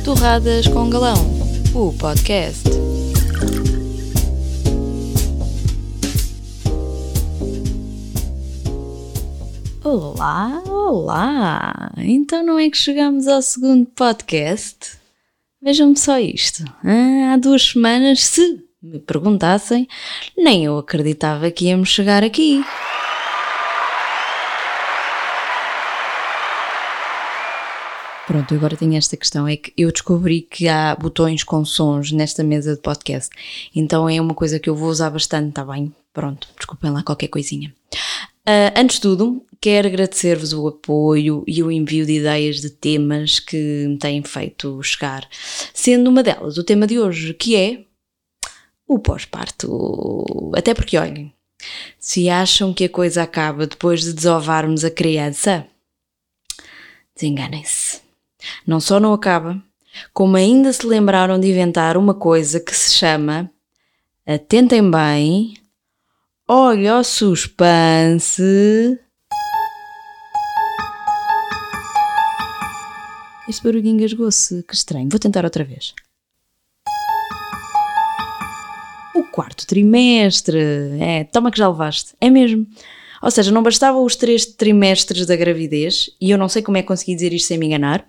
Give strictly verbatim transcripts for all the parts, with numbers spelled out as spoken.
Torradas com Galão, o podcast. Olá, olá! Então não é que chegamos ao segundo podcast? Vejam-me só isto. Ah, há duas semanas, se me perguntassem, nem eu acreditava que íamos chegar aqui. Pronto, agora tenho esta questão, é que eu descobri que há botões com sons nesta mesa de podcast, então é uma coisa que eu vou usar bastante, está bem? Pronto, desculpem lá qualquer coisinha. Uh, antes de tudo, quero agradecer-vos o apoio e o envio de ideias de temas que me têm feito chegar, sendo uma delas o tema de hoje, que é o pós-parto. Até porque, olhem, se acham que a coisa acaba depois de desovarmos a criança, desenganem-se. Não só não acaba, como ainda se lembraram de inventar uma coisa que se chama, atentem bem, olha o suspense. Este barulho engasgou-se, que estranho, vou tentar outra vez. O quarto trimestre, é, toma que já levaste, é mesmo. Ou seja, não bastava os três trimestres da gravidez, e eu não sei como é que consegui dizer isto sem me enganar,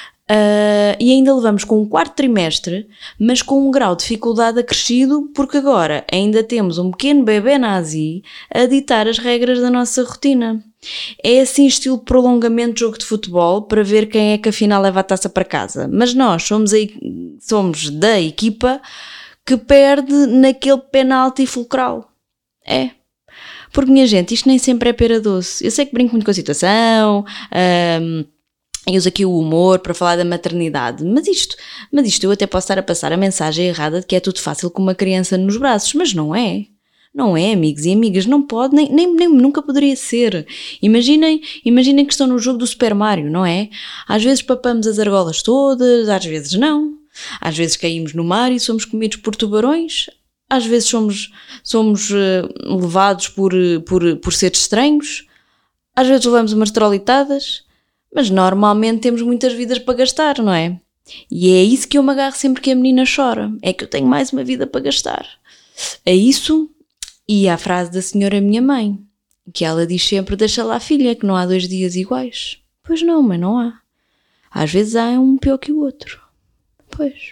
uh, e ainda levamos com o quarto trimestre, mas com um grau de dificuldade acrescido, porque agora ainda temos um pequeno bebê nazi a ditar as regras da nossa rotina. É assim estilo prolongamento de jogo de futebol para ver quem é que afinal leva a taça para casa. Mas nós somos, a, somos da equipa que perde naquele penalti fulcral. É. Porque, minha gente, isto nem sempre é pera doce. Eu sei que brinco muito com a situação, um, e uso aqui o humor para falar da maternidade, mas isto, mas isto eu até posso estar a passar a mensagem errada de que é tudo fácil com uma criança nos braços, mas não é. Não é, amigos e amigas, não pode, nem, nem, nem nunca poderia ser. Imaginem, imaginem que estão no jogo do Super Mario, não é? Às vezes papamos as argolas todas, às vezes não. Às vezes caímos no mar e somos comidos por tubarões. Às vezes somos, somos uh, levados por, por, por seres estranhos, às vezes levamos umas trolitadas, mas normalmente temos muitas vidas para gastar, não é? E é isso que eu me agarro sempre que a menina chora, é que eu tenho mais uma vida para gastar. É isso e à frase da senhora minha mãe, que ela diz sempre, deixa lá filha, que não há dois dias iguais. Pois não, mas não há. Às vezes há um pior que o outro. Pois...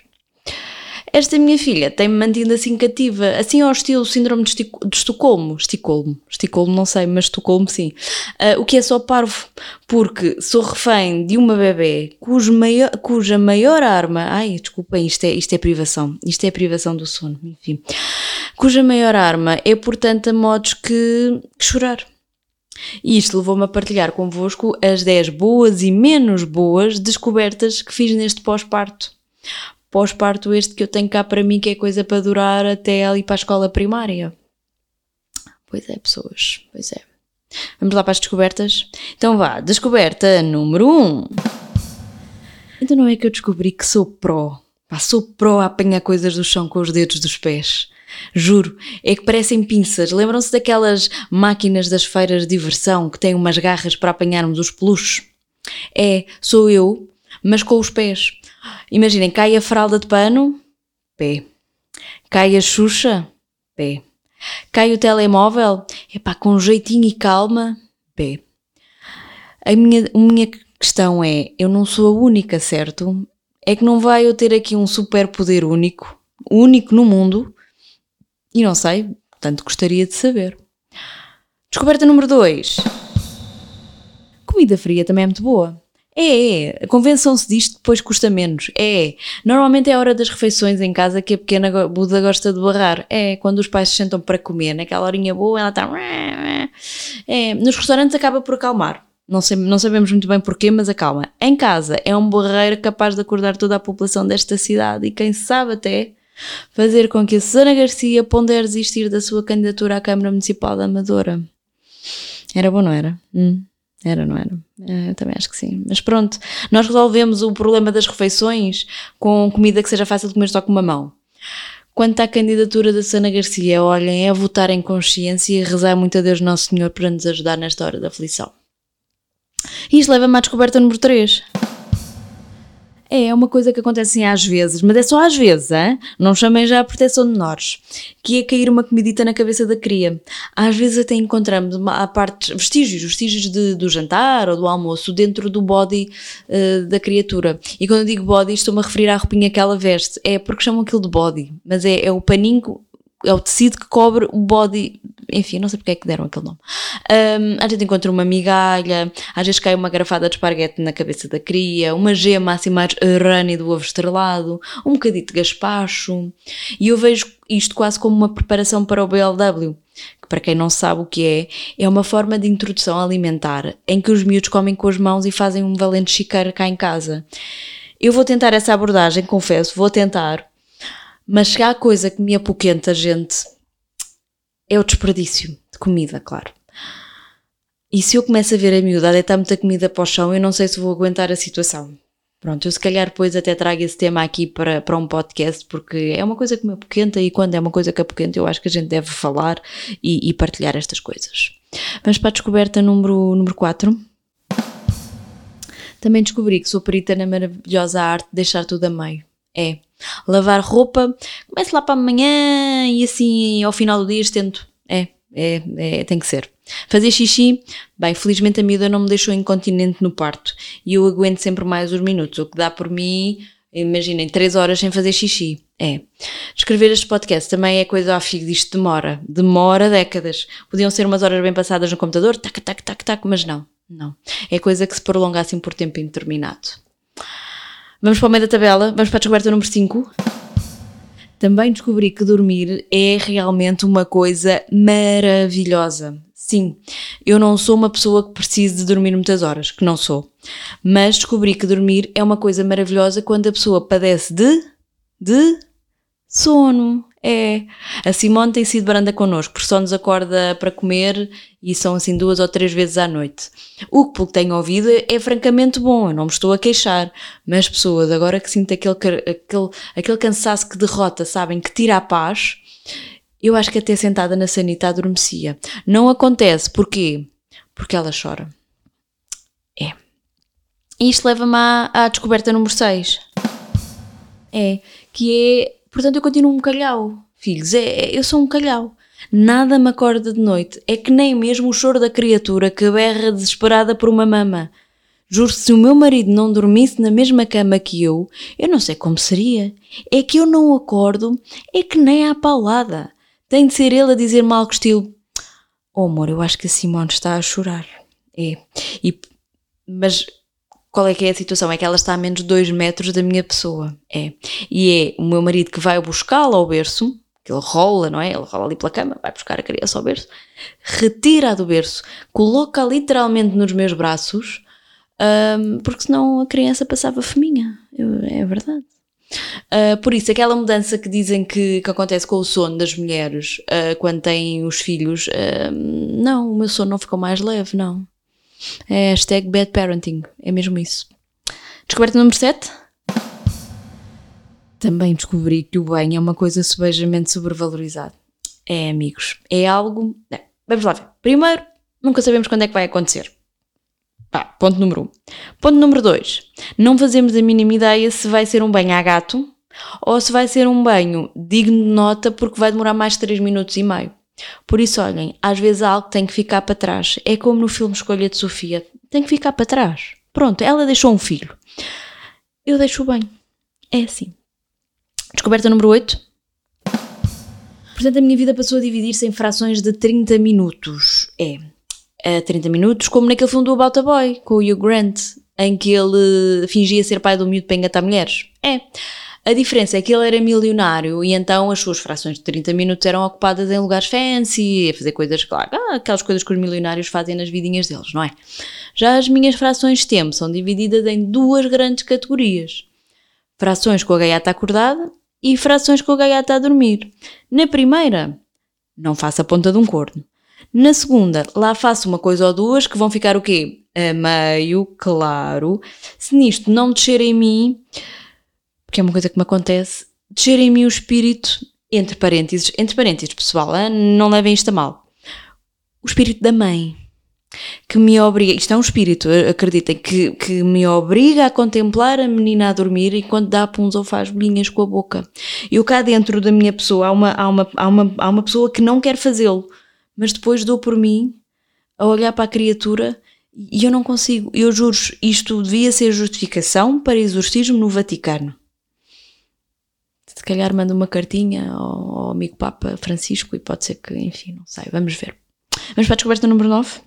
Esta minha filha tem-me mantido assim cativa, assim ao estilo síndrome de, Estico, de Estocolmo, Estocolmo, Estocolmo não sei, mas Estocolmo sim, uh, o que é só parvo, porque sou refém de uma bebê cujo maior, cuja maior arma, ai desculpem, isto é, isto é privação, isto é privação do sono, enfim, cuja maior arma é portanto a modos que, que chorar. E isto levou-me a partilhar convosco as dez boas e menos boas descobertas que fiz neste pós-parto. Pós-parto este que eu tenho cá para mim, que é coisa para durar até ali para a escola primária. Pois é, pessoas, pois é. Vamos lá para as descobertas? Então vá, descoberta número um. Então não é que eu descobri que sou pró. Pá, sou pró a apanhar coisas do chão com os dedos dos pés. Juro, é que parecem pinças. Lembram-se daquelas máquinas das feiras de diversão que têm umas garras para apanharmos os peluches? É, sou eu, mas com os pés. Imaginem, cai a fralda de pano, pé. Cai a Xuxa, pé. Cai o telemóvel, epá, com jeitinho e calma, pé. A minha, a minha questão é, eu não sou a única, certo? É que não vai eu ter aqui um superpoder único, único no mundo, e não sei, portanto gostaria de saber. Descoberta número dois. Comida fria também é muito boa. É, é, convençam-se disto, depois custa menos. É, normalmente é a hora das refeições em casa que a pequena Buda gosta de barrar. É, quando os pais se sentam para comer, naquela horinha boa, ela está... É, nos restaurantes acaba por acalmar. Não, sei, não sabemos muito bem porquê, mas acalma. Em casa é um barreiro capaz de acordar toda a população desta cidade e quem sabe até fazer com que a Susana Garcia pondere desistir da sua candidatura à Câmara Municipal da Amadora. Era bom, não era? Hum. Era, não era? Eu também acho que sim. Mas pronto, nós resolvemos o problema das refeições com comida que seja fácil de comer só com uma mão. Quanto à candidatura da Susana Garcia, olhem, é votar em consciência e rezar muito a Deus Nosso Senhor para nos ajudar nesta hora da aflição. E isto leva-me à descoberta número três. É, é uma coisa que acontece assim às vezes, mas é só às vezes, hein? Não chamem já a proteção de menores, que é cair uma comidita na cabeça da cria. Às vezes até encontramos uma, a parte, vestígios, vestígios de, do jantar ou do almoço dentro do body uh, da criatura. E quando eu digo body, estou-me a referir à roupinha que ela veste. É porque chamam aquilo de body, mas é, é o paninho, é o tecido que cobre o body. Enfim, não sei porque é que deram aquele nome. Um, a gente encontra uma migalha, às vezes cai uma garrafada de esparguete na cabeça da cria, uma gema assim mais runny do ovo estrelado, um bocadito de gaspacho. E eu vejo isto quase como uma preparação para o B L W, que para quem não sabe o que é, é uma forma de introdução alimentar em que os miúdos comem com as mãos e fazem um valente chiqueiro cá em casa. Eu vou tentar essa abordagem, confesso, vou tentar, mas se há coisa que me apoquenta, gente, é o desperdício de comida, claro. E se eu começo a ver a miúda a deitar muita comida para o chão, eu não sei se vou aguentar a situação. Pronto, eu se calhar depois até trago esse tema aqui para, para um podcast, porque é uma coisa que me apoquenta e quando é uma coisa que apoquenta eu acho que a gente deve falar e, e partilhar estas coisas. Vamos para a descoberta número, número quatro. Também descobri que sou perita na maravilhosa arte de deixar tudo a meio. É, lavar roupa, começo lá para amanhã e assim ao final do dia tento. É, é, é, tem que ser. Fazer xixi, bem, felizmente a miúda não me deixou incontinente no parto e eu aguento sempre mais uns minutos, o que dá por mim, imaginem, três horas sem fazer xixi. É. Escrever este podcast também é coisa, ó filho, isto demora, demora décadas. Podiam ser umas horas bem passadas no computador, tac, tac, tac, tac, mas não, não. É coisa que se prolonga assim por tempo indeterminado. Vamos para o meio da tabela, vamos para a descoberta número cinco. Também descobri que dormir é realmente uma coisa maravilhosa. Sim, eu não sou uma pessoa que precise de dormir muitas horas, que não sou. Mas descobri que dormir é uma coisa maravilhosa quando a pessoa padece de... de... sono. É. A Simone tem sido branda connosco, porque só nos acorda para comer e são assim duas ou três vezes à noite. O que, pelo que tenho ouvido, é francamente bom, eu não me estou a queixar. Mas pessoas, agora que sinto aquele, aquele, aquele cansaço que derrota, sabem, que tira a paz, eu acho que até sentada na sanita adormecia. Não acontece, porquê? Porque ela chora. É. E isto leva-me à, à descoberta número seis. É, que é... Portanto, eu continuo um calhau, filhos, é, é, eu sou um calhau. Nada me acorda de noite, é que nem mesmo o choro da criatura que berra desesperada por uma mama. Juro que se o meu marido não dormisse na mesma cama que eu, eu não sei como seria. É que eu não acordo, é que nem à paulada. Tem de ser ele a dizer-me algo estilo: oh amor, eu acho que a Simone está a chorar. É, e, mas... Qual é que é a situação? É que ela está a menos de dois metros da minha pessoa. É. E é o meu marido que vai buscá-la ao berço, que ele rola, não é? Ele rola ali pela cama, vai buscar a criança ao berço, retira-a do berço, coloca-a literalmente nos meus braços, um, porque senão a criança passava fominha. Eu, é verdade. Uh, por isso, aquela mudança que dizem que, que acontece com o sono das mulheres uh, quando têm os filhos, uh, não, o meu sono não ficou mais leve, não. É hashtag bad parenting, é mesmo isso. Descoberta número sete. Também descobri que o bem é uma coisa subejamente sobrevalorizada. É, amigos, é algo... É, vamos lá ver. Primeiro, nunca sabemos quando é que vai acontecer. Pá, ponto número um. Ponto número dois. Não fazemos a mínima ideia se vai ser um banho a gato ou se vai ser um banho digno de nota porque vai demorar mais de três minutos e meio. Por isso, olhem, às vezes há algo que tem que ficar para trás. É como no filme Escolha de Sofia. Tem que ficar para trás. Pronto, ela deixou um filho. Eu deixo o banho. É assim. Descoberta número oito. Portanto, a minha vida passou a dividir-se em frações de trinta minutos. É. A trinta minutos, como naquele filme do About a Boy, com o Hugh Grant, em que ele fingia ser pai do miúdo para engatar mulheres. É. A diferença é que ele era milionário e então as suas frações de trinta minutos eram ocupadas em lugares fancy, a fazer coisas, claro, aquelas coisas que os milionários fazem nas vidinhas deles, não é? Já as minhas frações de tempo são divididas em duas grandes categorias. Frações com a gaiata acordada e frações com a gaiata a dormir. Na primeira, não faço a ponta de um corno. Na segunda, lá faço uma coisa ou duas que vão ficar o quê? A meio, claro. Se nisto não descer em mim... que é uma coisa que me acontece, descer em mim o espírito, entre parênteses, entre parênteses pessoal, hein? Não levem isto a mal, o espírito da mãe. que me obriga, isto é um espírito, acreditem, que, que me obriga a contemplar a menina a dormir enquanto dá puns ou faz bolinhas com a boca. Eu cá dentro da minha pessoa há uma, há uma, há uma, há uma pessoa que não quer fazê-lo, mas depois dou por mim a olhar para a criatura e eu não consigo. Eu juro, isto devia ser justificação para exorcismo no Vaticano. Se calhar mando uma cartinha ao, ao amigo Papa Francisco e pode ser que, enfim, não sei, vamos ver. Vamos para a descoberta número nove.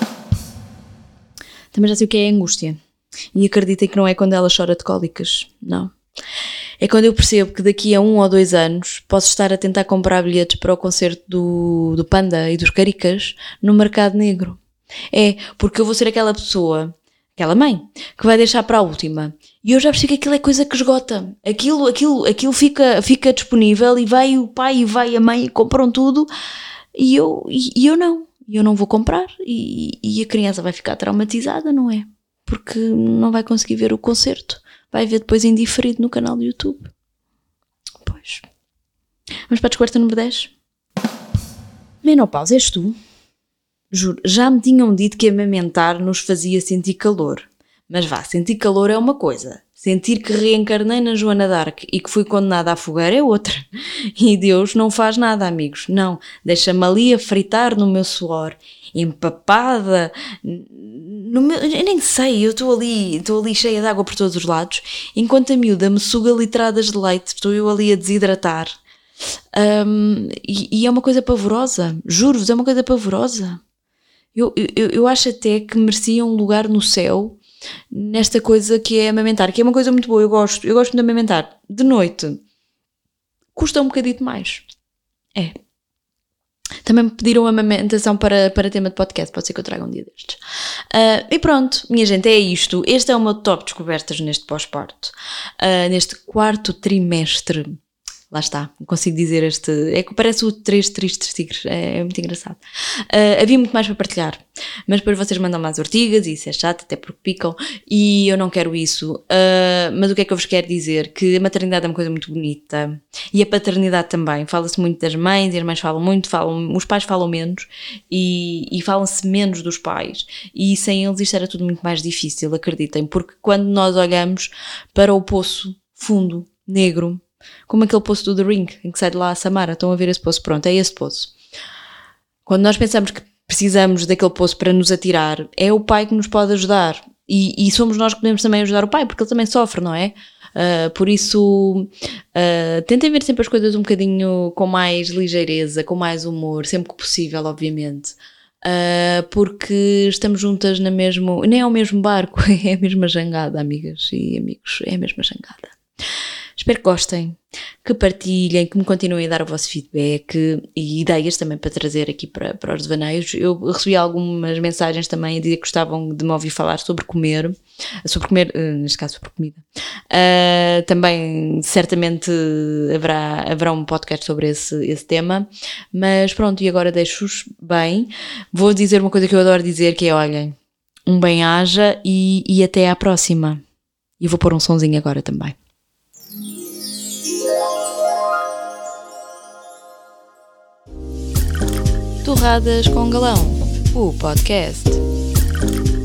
Também já sei o que é a angústia. E acreditem que não é quando ela chora de cólicas, não. É quando eu percebo que daqui a um ou dois anos posso estar a tentar comprar bilhetes para o concerto do, do Panda e dos Caricas no mercado negro. É, porque eu vou ser aquela pessoa, aquela mãe, que vai deixar para a última. E eu já percebi que aquilo é coisa que esgota. Aquilo, aquilo, aquilo fica, fica disponível e vai o pai e vai a mãe e compram tudo e eu, e, e eu não. E eu não vou comprar e, e a criança vai ficar traumatizada, não é? Porque não vai conseguir ver o concerto. Vai ver depois indiferido no canal do YouTube. Pois. Vamos para a descoberta número dez. Menopausa, és tu? Juro, já me tinham dito que amamentar nos fazia sentir calor. Mas vá, sentir calor é uma coisa. Sentir que reencarnei na Joana d'Arc e que fui condenada à fogueira é outra. E Deus não faz nada, amigos. Não, deixa-me ali a fritar no meu suor, empapada, no meu, eu nem sei, eu estou ali, estou ali cheia de água por todos os lados, enquanto a miúda me suga litradas de leite, estou eu ali a desidratar. Um, e, e é uma coisa pavorosa, juro-vos, é uma coisa pavorosa. Eu, eu, eu acho até que merecia um lugar no céu nesta coisa que é amamentar, que é uma coisa muito boa, eu gosto, eu gosto de amamentar. De noite, custa um bocadinho mais. É. Também me pediram amamentação para, para tema de podcast, pode ser que eu traga um dia destes. Uh, e pronto, minha gente, é isto. Este é o meu top descobertas neste pós-parto. Uh, neste quarto trimestre. Lá está, não consigo dizer este... É que parece o Três Tristes Tigres, é, é muito engraçado. Uh, havia muito mais para partilhar, mas depois vocês mandam mais ortigas e isso é chato, até porque picam, e eu não quero isso. Uh, mas o que é que eu vos quero dizer? Que a maternidade é uma coisa muito bonita, e a paternidade também. Fala-se muito das mães, e as mães falam muito, falam, os pais falam menos, e, e falam-se menos dos pais. E sem eles isto era tudo muito mais difícil, acreditem, porque quando nós olhamos para o poço fundo, negro, como aquele poço do The Ring, em que sai de lá a Samara, estão a ver esse poço, pronto, é esse poço. Quando nós pensamos que precisamos daquele poço para nos atirar, é o pai que nos pode ajudar, e, e somos nós que podemos também ajudar o pai, porque ele também sofre, não é? Uh, por isso, uh, tentem ver sempre as coisas um bocadinho com mais ligeireza, com mais humor, sempre que possível, obviamente. Uh, porque estamos juntas na mesmo, nem é o mesmo barco, é a mesma jangada, amigas e amigos, é a mesma jangada. Espero que gostem, que partilhem, que me continuem a dar o vosso feedback e ideias também para trazer aqui para, para os devaneios. Eu recebi algumas mensagens também a dizer que gostavam de me ouvir falar sobre comer, sobre comer, neste caso sobre comida. Uh, também certamente haverá, haverá um podcast sobre esse, esse tema, mas pronto, e agora deixo-os bem. Vou dizer uma coisa que eu adoro dizer, que é, olhem, um bem-aja e, e até à próxima. E vou pôr um sonzinho agora também. Torradas com Galão, o podcast.